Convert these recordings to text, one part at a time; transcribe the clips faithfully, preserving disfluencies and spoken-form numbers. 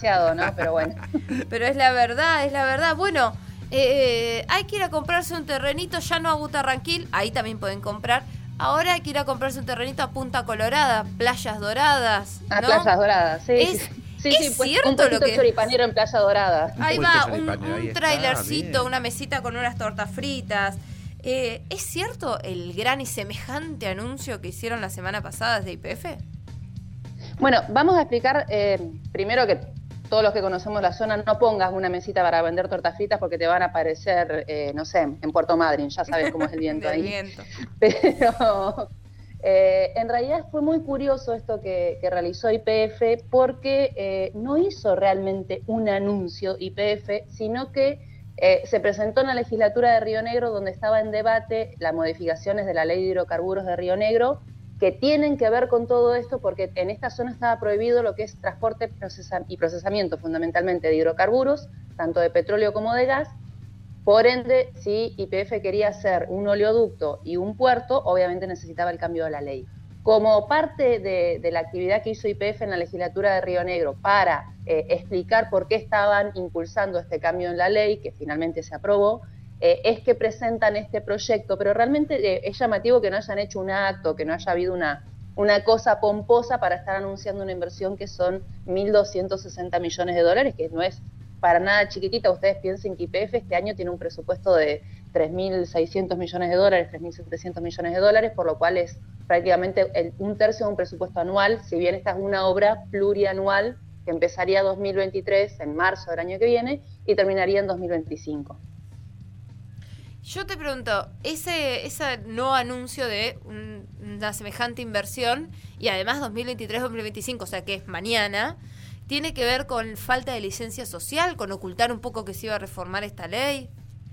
demasiado, ¿no? Pero bueno. Pero es la verdad, es la verdad. Bueno, eh, hay que ir a comprarse un terrenito, ya no a Butarranquil, ahí también pueden comprar. Ahora hay que ir a comprarse un terrenito a Punta Colorada, Playas Doradas, ¿no? A Playas Doradas, sí. Es, sí, sí, es sí, pues, cierto un puestito lo que... choripanero en Playa Dorada. Ahí Un va, puesto un, choripanero, ahí un está, trailercito, bien. una mesita con unas tortas fritas. Eh, ¿Es cierto el gran y semejante anuncio que hicieron la semana pasada desde Y P F? Bueno, vamos a explicar eh, primero que todos los que conocemos la zona no pongas una mesita para vender tortas fritas porque te van a aparecer, eh, no sé, en Puerto Madryn, ya sabes cómo es el viento ahí. Viento. Pero eh, en realidad fue muy curioso esto que, que realizó Y P F porque eh, no hizo realmente un anuncio Y P F, sino que eh, se presentó en la legislatura de Río Negro donde estaba en debate las modificaciones de la ley de hidrocarburos de Río Negro que tienen que ver con todo esto porque en esta zona estaba prohibido lo que es transporte procesa- y procesamiento fundamentalmente de hidrocarburos, tanto de petróleo como de gas. Por ende, si Y P F quería hacer un oleoducto y un puerto, obviamente necesitaba el cambio de la ley. Como parte de, de la actividad que hizo Y P F en la legislatura de Río Negro para eh, explicar por qué estaban impulsando este cambio en la ley, que finalmente se aprobó, eh, es que presentan este proyecto, pero realmente eh, es llamativo que no hayan hecho un acto, que no haya habido una, una cosa pomposa para estar anunciando una inversión que son mil doscientos sesenta millones de dólares, que no es para nada chiquitita. Ustedes piensen que Y P F este año tiene un presupuesto de tres mil seiscientos millones de dólares, tres mil setecientos millones de dólares, por lo cual es prácticamente el, un tercio de un presupuesto anual, si bien esta es una obra plurianual que empezaría dos mil veintitrés, en marzo del año que viene, y terminaría en dos mil veinticinco. Yo te pregunto, ese, ese no anuncio de un, una semejante inversión, y además dos mil veintitrés dos mil veinticinco, o sea que es mañana, ¿tiene que ver con falta de licencia social, con ocultar un poco que se iba a reformar esta ley?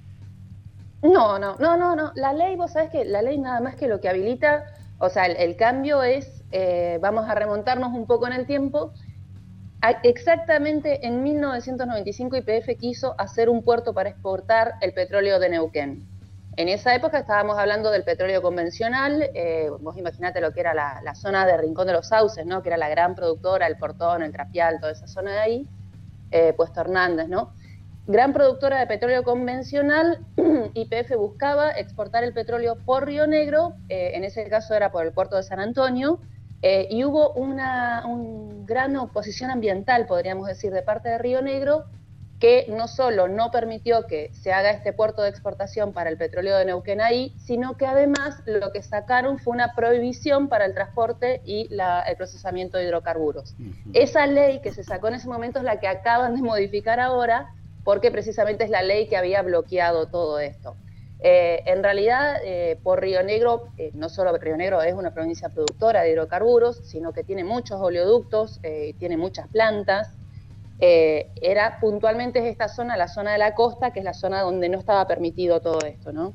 No, no, no, no, no. La ley, vos sabés que la ley nada más que lo que habilita, o sea, el, el cambio es, eh, vamos a remontarnos un poco en el tiempo. A, exactamente en mil novecientos noventa y cinco Y P F quiso hacer un puerto para exportar el petróleo de Neuquén. En esa época estábamos hablando del petróleo convencional, eh, vos imaginate lo que era la, la zona de Rincón de los Sauces, ¿no? Que era la gran productora, el Portón, el Trapial, toda esa zona de ahí, eh, Puesto Hernández, ¿no? Gran productora de petróleo convencional, Y P F buscaba exportar el petróleo por Río Negro, eh, en ese caso era por el puerto de San Antonio, eh, y hubo una un gran oposición ambiental, podríamos decir, de parte de Río Negro, que no solo no permitió que se haga este puerto de exportación para el petróleo de Neuquén ahí, sino que además lo que sacaron fue una prohibición para el transporte y la, el procesamiento de hidrocarburos. Uh-huh. Esa ley que se sacó en ese momento es la que acaban de modificar ahora, porque precisamente es la ley que había bloqueado todo esto. Eh, en realidad, eh, por Río Negro, eh, no solo Río Negro es una provincia productora de hidrocarburos, sino que tiene muchos oleoductos, eh, tiene muchas plantas. Eh, era puntualmente es esta zona, la zona de la costa, que es la zona donde no estaba permitido todo esto, ¿no?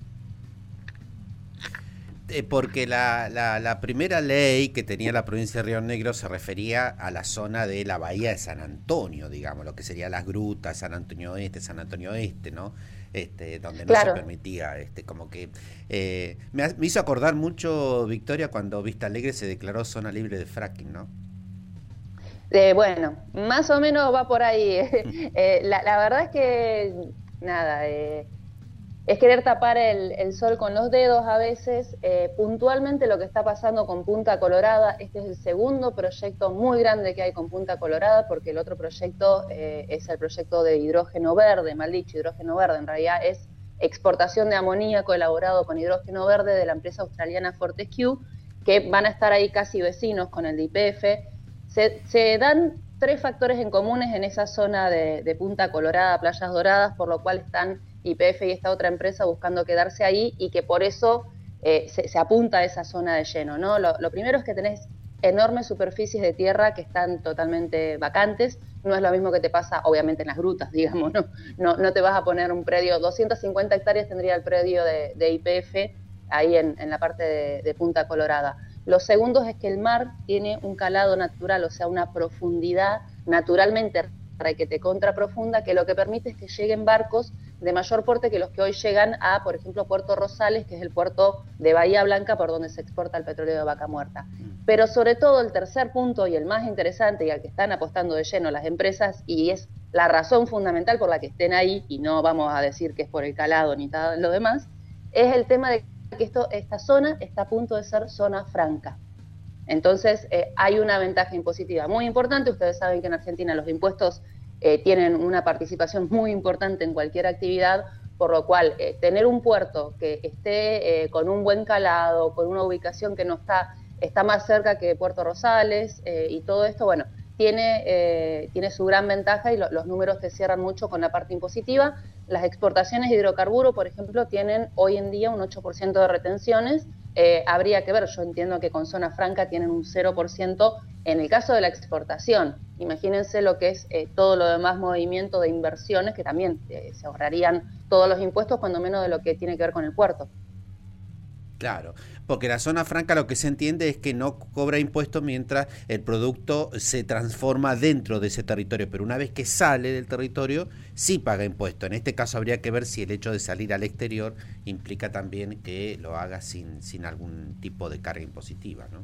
Eh, porque la, la, la primera ley que tenía la provincia de Río Negro se refería a la zona de la bahía de San Antonio, digamos, lo que sería las grutas, San Antonio Oeste, San Antonio Este, ¿no? Este, donde no claro. se permitía, este, como que eh, me, me hizo acordar mucho, Victoria, cuando Vista Alegre se declaró zona libre de fracking, ¿no? Eh, bueno, más o menos va por ahí. eh, la, la verdad es que, nada, eh, es querer tapar el, el sol con los dedos a veces. Eh, puntualmente lo que está pasando con Punta Colorada, este es el segundo proyecto muy grande que hay con Punta Colorada, porque el otro proyecto eh, es el proyecto de hidrógeno verde, mal dicho, hidrógeno verde, en realidad es exportación de amoníaco elaborado con hidrógeno verde de la empresa australiana Fortescue, que van a estar ahí casi vecinos con el de Y P F. Se, se dan tres factores en comunes en esa zona de, de Punta Colorada, Playas Doradas, por lo cual están Y P F y esta otra empresa buscando quedarse ahí y que por eso eh, se, se apunta a esa zona de lleno, ¿no? Lo, lo primero es que tenés enormes superficies de tierra que están totalmente vacantes. No es lo mismo que te pasa, obviamente, en las grutas, digamos, ¿no? No, no te vas a poner un predio, doscientas cincuenta hectáreas tendría el predio de, de Y P F ahí en, en la parte de, de Punta Colorada. Lo segundo es que el mar tiene un calado natural, o sea, una profundidad naturalmente requete contra profunda, que lo que permite es que lleguen barcos de mayor porte que los que hoy llegan a, por ejemplo, Puerto Rosales, que es el puerto de Bahía Blanca por donde se exporta el petróleo de Vaca Muerta. Pero sobre todo el tercer punto y el más interesante y al que están apostando de lleno las empresas, y es la razón fundamental por la que estén ahí, y no vamos a decir que es por el calado ni nada de lo demás, es el tema de que esto, esta zona está a punto de ser zona franca. Entonces, eh, hay una ventaja impositiva muy importante. Ustedes saben que en Argentina los impuestos eh, tienen una participación muy importante en cualquier actividad, por lo cual eh, tener un puerto que esté eh, con un buen calado, con una ubicación que no está, está más cerca que Puerto Rosales eh, y todo esto, bueno, tiene, eh, tiene su gran ventaja y lo, los números te cierran mucho con la parte impositiva. Las exportaciones de hidrocarburos, por ejemplo, tienen hoy en día un ocho por ciento de retenciones. Eh, habría que ver, yo entiendo que con zona franca tienen un cero por ciento en el caso de la exportación. Imagínense lo que es eh, todo lo demás movimiento de inversiones, que también eh, se ahorrarían todos los impuestos, cuando menos de lo que tiene que ver con el puerto. Claro, porque la zona franca lo que se entiende es que no cobra impuestos mientras el producto se transforma dentro de ese territorio, pero una vez que sale del territorio sí paga impuestos. En este caso habría que ver si el hecho de salir al exterior implica también que lo haga sin, sin algún tipo de carga impositiva, ¿no?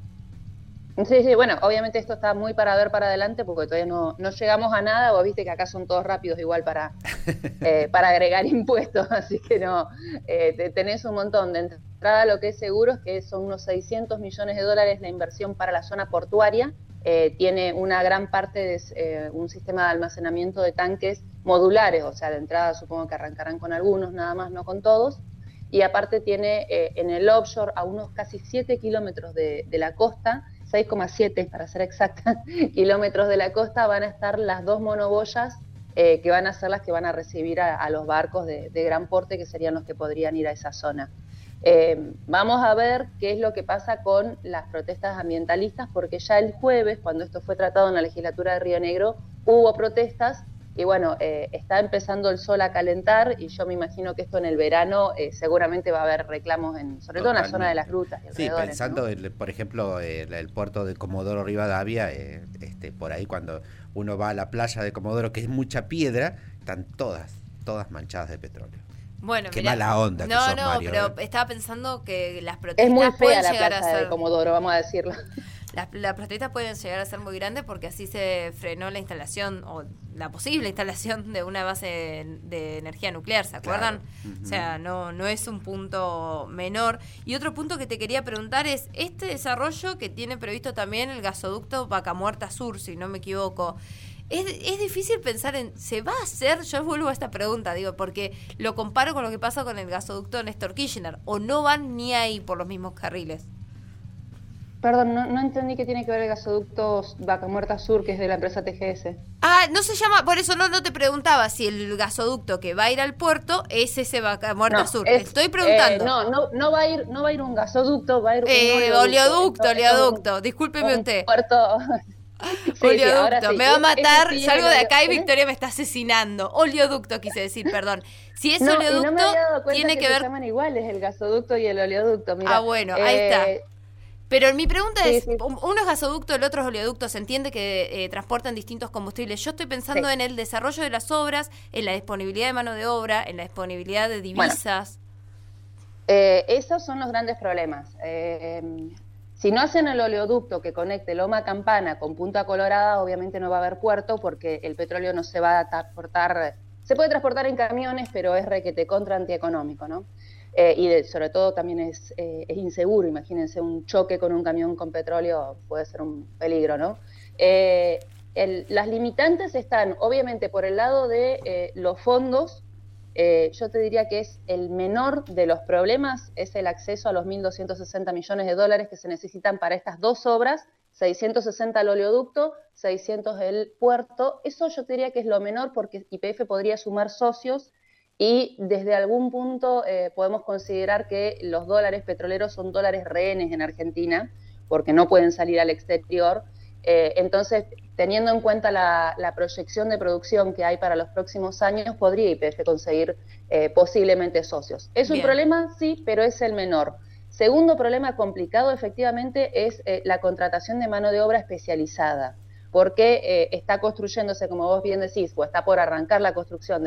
Sí, sí, bueno, obviamente esto está muy para ver para adelante porque todavía no, no llegamos a nada. Vos viste que acá son todos rápidos igual para, eh, para agregar impuestos, así que no, eh, te, tenés un montón. De entrada lo que es seguro es que son unos seiscientos millones de dólares la inversión para la zona portuaria. Eh, tiene una gran parte de eh, un sistema de almacenamiento de tanques modulares, o sea, de entrada supongo que arrancarán con algunos, nada más, no con todos. Y aparte tiene eh, en el offshore a unos casi siete kilómetros de, de la costa, seis coma siete para ser exacta, kilómetros de la costa, van a estar las dos monoboyas eh, que van a ser las que van a recibir a, a los barcos de, de gran porte, que serían los que podrían ir a esa zona. Eh, vamos a ver qué es lo que pasa con las protestas ambientalistas, porque ya el jueves, cuando esto fue tratado en la legislatura de Río Negro, hubo protestas. Y bueno, eh, está empezando el sol a calentar y yo me imagino que esto en el verano eh, seguramente va a haber reclamos, en, sobre todo en la zona de las grutas. Y sí, pensando, ¿no? el, por ejemplo, el, el puerto de Comodoro Rivadavia, eh, este, por ahí cuando uno va a la playa de Comodoro, que es mucha piedra, están todas, todas manchadas de petróleo. Bueno, qué mirá, mala onda que no, sos, no, Mario, pero ¿eh? estaba pensando que las protestas es muy fea pueden la llegar plaza a ser... de Comodoro, vamos a decirlo. Las, las protestas pueden llegar a ser muy grandes porque así se frenó la instalación o la posible instalación de una base de, de energía nuclear, ¿se acuerdan? Claro. Uh-huh. O sea, no, no es un punto menor. Y otro punto que te quería preguntar es, este desarrollo que tiene previsto también el gasoducto Vaca Muerta Sur, si no me equivoco, es, es difícil pensar en, ¿se va a hacer? Yo vuelvo a esta pregunta, digo, porque lo comparo con lo que pasa con el gasoducto Néstor Kirchner, o no van ni ahí por los mismos carriles. Perdón, no, no entendí qué tiene que ver el gasoducto Vaca Muerta Sur, que es de la empresa T G S. Ah, no se llama, por eso no, no te preguntaba si el gasoducto que va a ir al puerto es ese Vaca Muerta no, Sur. Es, Estoy preguntando. Eh, no, no, no va a ir, no va a ir un gasoducto, va a ir un eh, oleoducto. Oleoducto, oleoducto. Discúlpeme un usted. Puerto. Sí, oleoducto, sí, me va a matar, sí, salgo de acá y Victoria me está asesinando. Oleoducto quise decir, perdón. Si es no, oleoducto, no me había dado cuenta tiene que, que ver. Se llaman iguales el gasoducto y el oleoducto. Mirá, ah, bueno, eh, ahí está. Pero mi pregunta sí, es, sí. uno es gasoducto, el otro es oleoducto, se entiende que eh, transportan distintos combustibles. Yo estoy pensando sí. en el desarrollo de las obras, en la disponibilidad de mano de obra, en la disponibilidad de divisas. Bueno, eh, esos son los grandes problemas. Eh, si no hacen el oleoducto que conecte Loma Campana con Punta Colorada, obviamente no va a haber puerto porque el petróleo no se va a transportar, se puede transportar en camiones, pero es requete contra antieconómico, ¿no? Eh, y de, sobre todo también es, eh, es inseguro, imagínense un choque con un camión con petróleo puede ser un peligro, ¿no? Eh, el, las limitantes están obviamente por el lado de eh, los fondos. Eh, yo te diría que es el menor de los problemas, es el acceso a los mil doscientos sesenta millones de dólares que se necesitan para estas dos obras, seiscientos sesenta el oleoducto, seiscientos el puerto. Eso yo te diría que es lo menor porque Y P F podría sumar socios y desde algún punto eh, podemos considerar que los dólares petroleros son dólares rehenes en Argentina, porque no pueden salir al exterior. Eh, entonces, teniendo en cuenta la, la proyección de producción que hay para los próximos años, podría Y P F conseguir eh, posiblemente socios. ¿Es un Bien. problema? Sí, pero es el menor. Segundo problema complicado, efectivamente, es eh, la contratación de mano de obra especializada, porque eh, está construyéndose, como vos bien decís, o está por arrancar la construcción del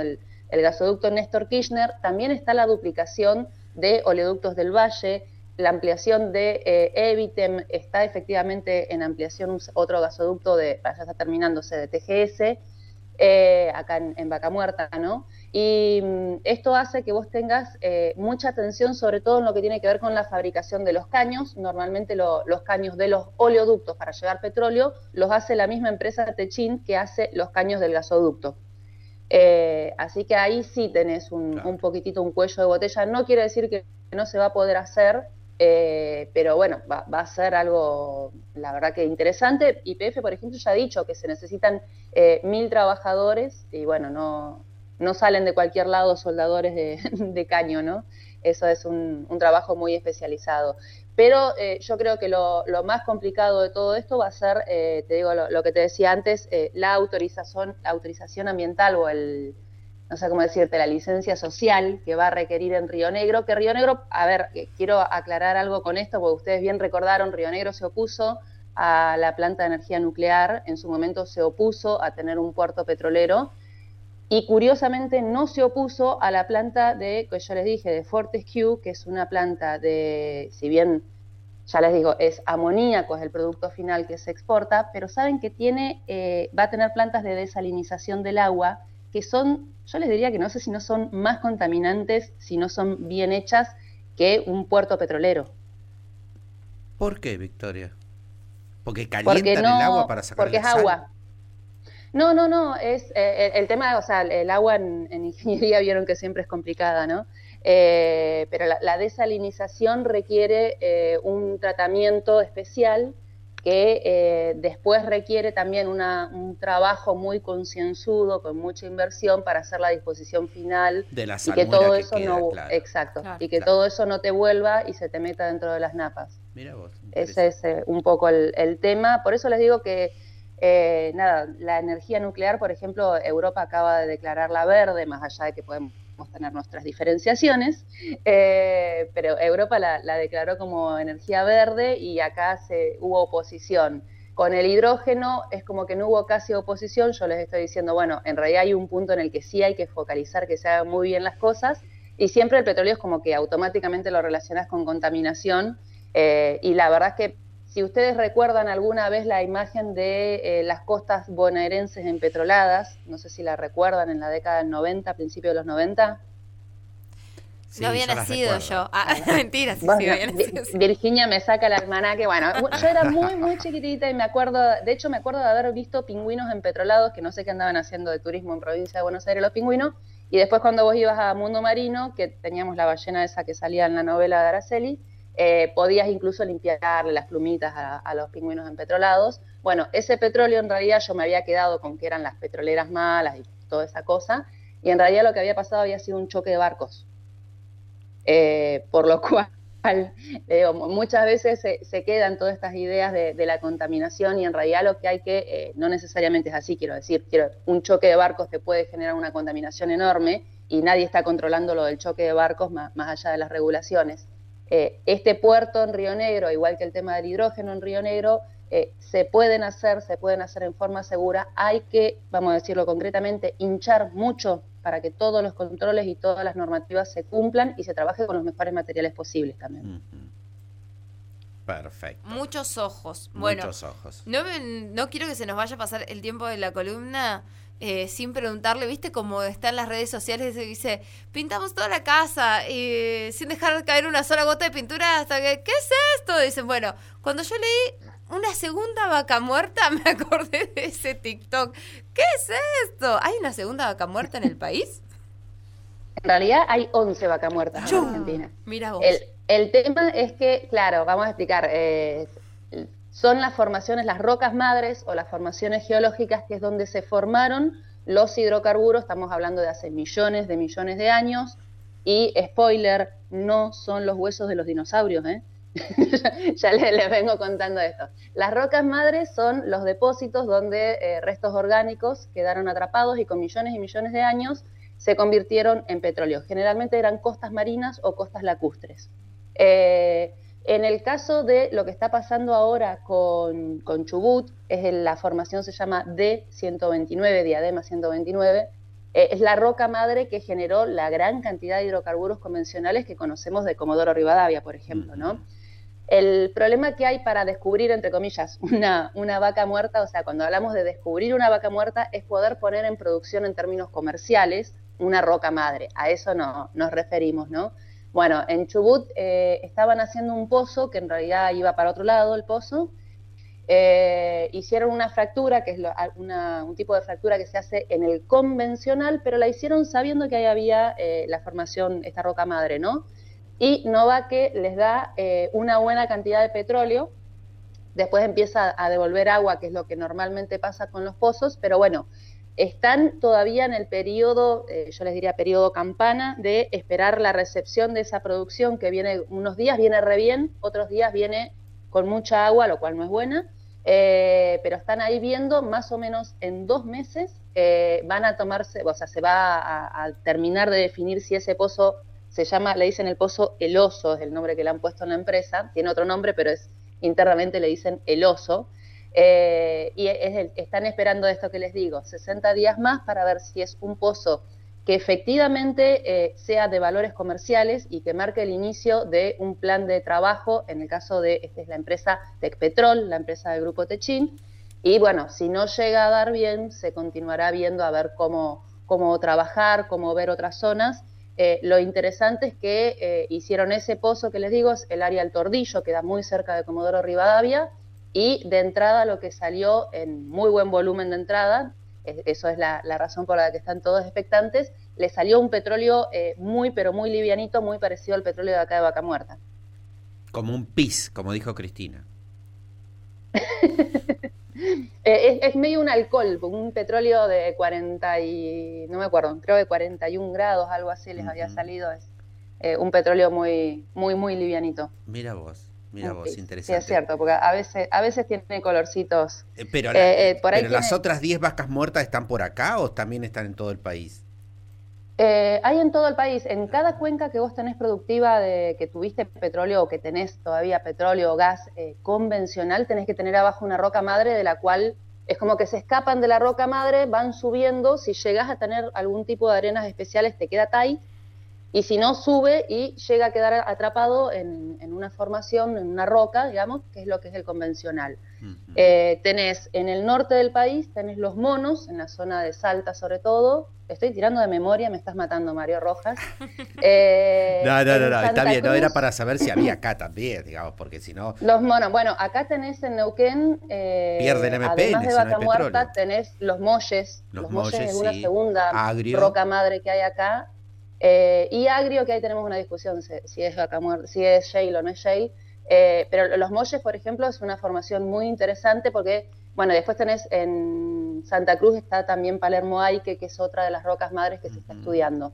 el gasoducto Néstor Kirchner, también está la duplicación de oleoductos del Valle, la ampliación de eh, Evitem, está efectivamente en ampliación un, otro gasoducto, de, ya está terminándose, de T G S, eh, acá en, en Vaca Muerta, ¿no? Y mm, esto hace que vos tengas eh, mucha atención, sobre todo en lo que tiene que ver con la fabricación de los caños. Normalmente lo, los caños de los oleoductos para llevar petróleo los hace la misma empresa Techin que hace los caños del gasoducto. Eh, así que ahí sí tenés un, claro. un poquitito un cuello de botella. No quiere decir que no se va a poder hacer, eh, pero bueno, va, va a ser algo, la verdad que interesante. Y P F, por ejemplo, ya ha dicho que se necesitan eh, mil trabajadores y bueno, no, no salen de cualquier lado soldadores de, de caño, ¿no? Eso es un, un trabajo muy especializado. Pero eh, yo creo que lo, lo más complicado de todo esto va a ser, eh, te digo lo, lo que te decía antes, eh, la autorización, la autorización ambiental o el, no sé cómo decirte, la licencia social que va a requerir en Río Negro, que Río Negro, a ver, quiero aclarar algo con esto, porque ustedes bien recordaron, Río Negro se opuso a la planta de energía nuclear, en su momento se opuso a tener un puerto petrolero, y curiosamente no se opuso a la planta de, que yo les dije, de Fortescue, que es una planta de, si bien, ya les digo, es amoníaco, es el producto final que se exporta, pero saben que tiene, eh, va a tener plantas de desalinización del agua, que son, yo les diría que no sé si no son más contaminantes, si no son bien hechas, que un puerto petrolero. ¿Por qué, Victoria? ¿Porque calientan porque no, el agua para sacar porque la es sal? Agua. No, no, no, es eh, el tema, o sea, el agua en, en ingeniería vieron que siempre es complicada, ¿no? Eh, pero la, la desalinización requiere eh, un tratamiento especial que eh, después requiere también una, un trabajo muy concienzudo, con mucha inversión para hacer la disposición final de la y que todo que eso queda, no, claro. exacto, Claro, y que claro. todo eso no te vuelva y se te meta dentro de las napas. Mira vos. Ese es eh, un poco el, el tema. Por eso les digo que Eh, nada, la energía nuclear, por ejemplo, Europa acaba de declararla verde, más allá de que podemos tener nuestras diferenciaciones, eh, pero Europa la, la declaró como energía verde y acá se, hubo oposición. Con el hidrógeno es como que no hubo casi oposición, yo les estoy diciendo, bueno, en realidad hay un punto en el que sí hay que focalizar, que se hagan muy bien las cosas, y siempre el petróleo es como que automáticamente lo relacionas con contaminación, eh, y la verdad es que si ustedes recuerdan alguna vez la imagen de eh, las costas bonaerenses empetroladas, no sé si la recuerdan en la década del noventa, principio de los noventa. Sí, no había nacido yo. Ah, mentira, sí, bueno, sí, había nacido. Sí. Virginia me saca el almanaque. Bueno, yo era muy, muy chiquitita y me acuerdo, de hecho me acuerdo de haber visto pingüinos empetrolados, que no sé qué andaban haciendo de turismo en provincia de Buenos Aires los pingüinos, y después cuando vos ibas a Mundo Marino, que teníamos la ballena esa que salía en la novela de Araceli, Eh, podías incluso limpiarle las plumitas a, a los pingüinos empetrolados. Bueno, ese petróleo en realidad yo me había quedado con que eran las petroleras malas y toda esa cosa, y en realidad lo que había pasado había sido un choque de barcos. Eh, por lo cual, eh, muchas veces se, se quedan todas estas ideas de, de la contaminación y en realidad lo que hay que, eh, no necesariamente es así, quiero decir, quiero, un choque de barcos te puede generar una contaminación enorme y nadie está controlando lo del choque de barcos más, más allá de las regulaciones. Eh, este puerto en Río Negro, igual que el tema del hidrógeno en Río Negro, eh, se pueden hacer, se pueden hacer en forma segura. Hay que, vamos a decirlo concretamente, hinchar mucho para que todos los controles y todas las normativas se cumplan y se trabaje con los mejores materiales posibles también. Uh-huh. Perfecto. Muchos ojos. Bueno, Muchos ojos. No, no quiero que se nos vaya a pasar el tiempo de la columna Eh, sin preguntarle, ¿viste? Como está en las redes sociales, dice, pintamos toda la casa eh, sin dejar caer una sola gota de pintura hasta que, ¿qué es esto? Dicen, bueno, cuando yo leí una segunda vaca muerta, me acordé de ese TikTok. ¿Qué es esto? ¿Hay una segunda vaca muerta en el país? En realidad hay once vacas muertas en Argentina. Mira vos. El, el tema es que, claro, vamos a explicar, eh, son las formaciones, las rocas madres o las formaciones geológicas, que es donde se formaron los hidrocarburos, estamos hablando de hace millones de millones de años, y spoiler, no son los huesos de los dinosaurios, ¿eh? ya les, les vengo contando esto. Las rocas madres son los depósitos donde eh, restos orgánicos quedaron atrapados y con millones y millones de años se convirtieron en petróleo. Generalmente eran costas marinas o costas lacustres. Eh, En el caso de lo que está pasando ahora con, con Chubut, es el, la formación se llama D ciento veintinueve, Diadema ciento veintinueve, eh, es la roca madre que generó la gran cantidad de hidrocarburos convencionales que conocemos de Comodoro Rivadavia, por ejemplo, ¿no? El problema que hay para descubrir, entre comillas, una, una vaca muerta, o sea, cuando hablamos de descubrir una vaca muerta, es poder poner en producción en términos comerciales una roca madre. A eso no, nos referimos, ¿no? Bueno, en Chubut eh, estaban haciendo un pozo que en realidad iba para otro lado, el pozo. Eh, hicieron una fractura, que es lo, una, un tipo de fractura que se hace en el convencional, pero la hicieron sabiendo que ahí había eh, la formación, esta roca madre, ¿no? Y Novaque les da eh, una buena cantidad de petróleo, después empieza a devolver agua, que es lo que normalmente pasa con los pozos, pero bueno, están todavía en el periodo, eh, yo les diría periodo campana, de esperar la recepción de esa producción que viene unos días, viene re bien, otros días viene con mucha agua, lo cual no es buena, eh, pero están ahí viendo más o menos en dos meses eh, van a tomarse, o sea, se va a, a terminar de definir si ese pozo se llama, le dicen el pozo El Oso, es el nombre que le han puesto en la empresa, tiene otro nombre, pero es internamente le dicen El Oso, eh, y es el, están esperando esto que les digo, sesenta días más para ver si es un pozo que efectivamente eh, sea de valores comerciales y que marque el inicio de un plan de trabajo, en el caso de, esta es la empresa Tecpetrol, la empresa del Grupo Techin, y bueno, si no llega a dar bien, se continuará viendo a ver cómo, cómo trabajar, cómo ver otras zonas. Eh, lo interesante es que eh, hicieron ese pozo que les digo, es el área del Tordillo, queda muy cerca de Comodoro Rivadavia, y de entrada lo que salió en muy buen volumen de entrada, es, eso es la, la razón por la que están todos expectantes, le salió un petróleo eh, muy pero muy livianito, muy parecido al petróleo de acá de Vaca Muerta. Como un pis, como dijo Cristina. Es, es medio un alcohol, un petróleo de cuarenta y, no me acuerdo, creo de cuarenta y un grados, algo así les uh-huh. había salido, es eh, un petróleo muy, muy, muy livianito. Mira vos, mira vos, sí, interesante. Sí, es cierto, porque a veces, a veces tiene colorcitos. Eh, pero la, eh, eh, por ahí pero tiene... las otras diez vacas muertas están por acá o también están en todo el país. Eh, hay en todo el país, en cada cuenca que vos tenés productiva de que tuviste petróleo o que tenés todavía petróleo o gas eh, convencional, tenés que tener abajo una roca madre de la cual es como que se escapan de la roca madre, van subiendo, si llegás a tener algún tipo de arenas especiales te queda tight, y si no sube y llega a quedar atrapado en, en una formación, en una roca, digamos, que es lo que es el convencional. Uh-huh. Eh, tenés en el norte del país, tenés los monos, en la zona de Salta sobre todo. Estoy tirando de memoria, me estás matando, Mario Rojas. Eh, no, no, no, no está bien, Cruz, no era para saber si había acá también, digamos, porque si no... Los monos, bueno, acá tenés en Neuquén, eh, pierde el M P, además de Vaca no Muerta, tenés los molles, los, los molles, molles es una sí. segunda Agrio. roca madre que hay acá. Eh, y agrio, que ahí tenemos una discusión si, si es vaca muerta, si es shale o no es shale, eh, pero los molles, por ejemplo, es una formación muy interesante porque, bueno, después tenés en Santa Cruz está también Palermo Aike, que es otra de las rocas madres que uh-huh. se está estudiando,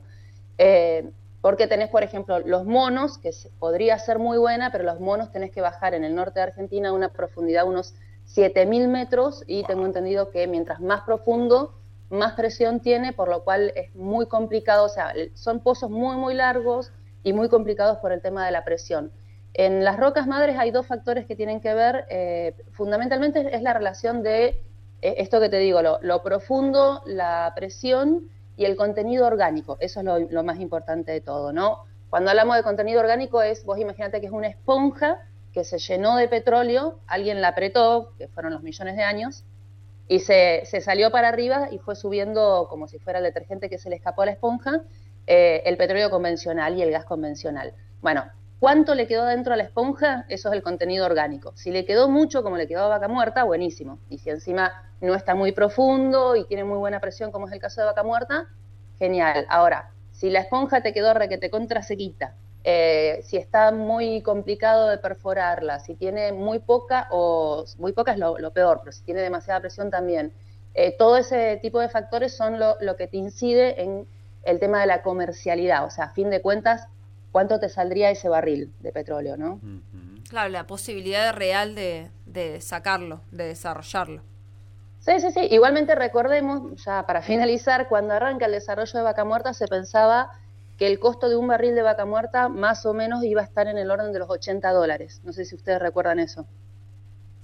eh, porque tenés, por ejemplo, los monos, que se, podría ser muy buena, pero los monos tenés que bajar en el norte de Argentina a una profundidad de unos siete mil metros, y wow. tengo entendido que mientras más profundo, más presión tiene, por lo cual es muy complicado, o sea, son pozos muy, muy largos y muy complicados por el tema de la presión. En las rocas madres hay dos factores que tienen que ver, eh, fundamentalmente es la relación de, eh, esto que te digo, lo, lo profundo, la presión y el contenido orgánico, eso es lo, lo más importante de todo, ¿no? Cuando hablamos de contenido orgánico es, vos imagínate que es una esponja que se llenó de petróleo, alguien la apretó, que fueron los millones de años, y se, se salió para arriba y fue subiendo como si fuera el detergente que se le escapó a la esponja, eh, el petróleo convencional y el gas convencional. Bueno, ¿cuánto le quedó dentro a la esponja? Eso es el contenido orgánico. Si le quedó mucho, como le quedó a Vaca Muerta, buenísimo. Y si encima no está muy profundo y tiene muy buena presión, como es el caso de Vaca Muerta, genial. Ahora, si la esponja te quedó requete contra sequita, Eh, si está muy complicado de perforarla, si tiene muy poca, o muy poca es lo, lo peor, pero si tiene demasiada presión también. Eh, todo ese tipo de factores son lo, lo que te incide en el tema de la comercialidad, o sea, a fin de cuentas, ¿cuánto te saldría ese barril de petróleo, no? Claro, la posibilidad real de, de sacarlo, de desarrollarlo. Sí, sí, sí. Igualmente recordemos, ya para finalizar, cuando arranca el desarrollo de Vaca Muerta se pensaba que el costo de un barril de vaca muerta más o menos iba a estar en el orden de los ochenta dólares. No sé si ustedes recuerdan eso.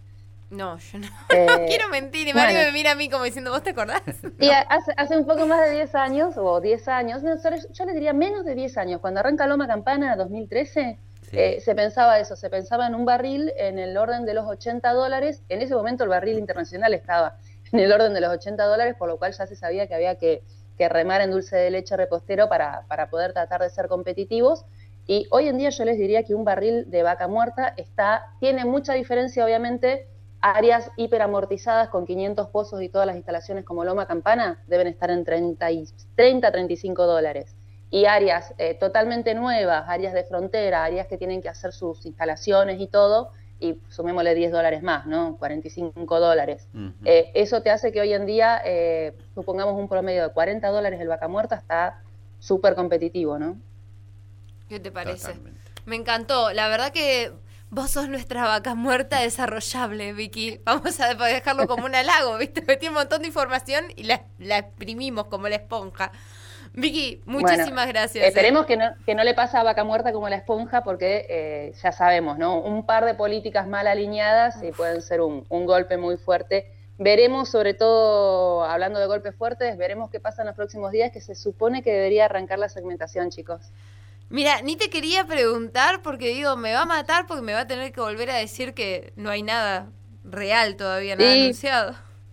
No, yo no, Eh, no quiero mentir. Y Mario bueno. me mira a mí como diciendo, ¿vos te acordás? Y No. a- hace, hace un poco más de diez años, o diez años, no, sorry, yo le diría menos de diez años, cuando arranca Loma Campana, dos mil trece, Sí. eh, se pensaba eso, se pensaba en un barril en el orden de los ochenta dólares. En ese momento el barril internacional estaba en el orden de los ochenta dólares, por lo cual ya se sabía que había que, que remar en dulce de leche repostero para, para poder tratar de ser competitivos. Y hoy en día yo les diría que un barril de vaca muerta está, tiene mucha diferencia, obviamente. Áreas hiperamortizadas con quinientos pozos y todas las instalaciones como Loma Campana deben estar en treinta, y, treinta treinta y cinco dólares. Y áreas eh, totalmente nuevas, áreas de frontera, áreas que tienen que hacer sus instalaciones y todo, y sumémosle diez dólares más, ¿no? cuarenta y cinco dólares. Ujú. Eh, eso te hace que hoy en día, eh, supongamos un promedio de cuarenta dólares el vaca muerta, está súper competitivo, ¿no? ¿Qué te parece? Totalmente. Me encantó. La verdad que vos sos nuestra vaca muerta desarrollable, Vicky. Vamos a dejarlo como un halago, ¿viste? Porque tiene un montón de información y la, la exprimimos como la esponja. Vicky, muchísimas Bueno, gracias. esperemos que no, que no le pase a vaca muerta como la esponja, porque eh, ya sabemos, ¿no? Un par de políticas mal alineadas y pueden ser un, un golpe muy fuerte. Veremos, sobre todo, hablando de golpes fuertes, veremos qué pasa en los próximos días, que se supone que debería arrancar la segmentación, chicos. Mira, ni te quería preguntar porque digo, me va a matar porque me va a tener que volver a decir que no hay nada real todavía, nada Y- anunciado.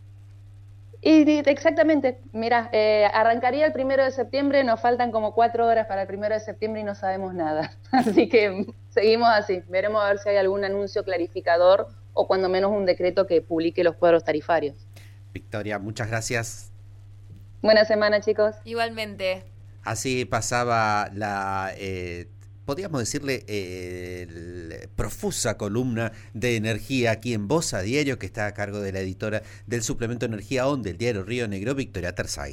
Y, y exactamente, mira, eh, arrancaría el primero de septiembre, nos faltan como cuatro horas para el primero de septiembre y no sabemos nada. Así que seguimos así, veremos a ver si hay algún anuncio clarificador o cuando menos un decreto que publique los cuadros tarifarios. Victoria, muchas gracias. Buena semana, chicos. Igualmente. Así pasaba la, eh, podríamos decirle, eh, el- profusa columna de energía aquí en Voz a Diario, que está a cargo de la editora del suplemento Energía On del diario Río Negro, Victoria Terzay.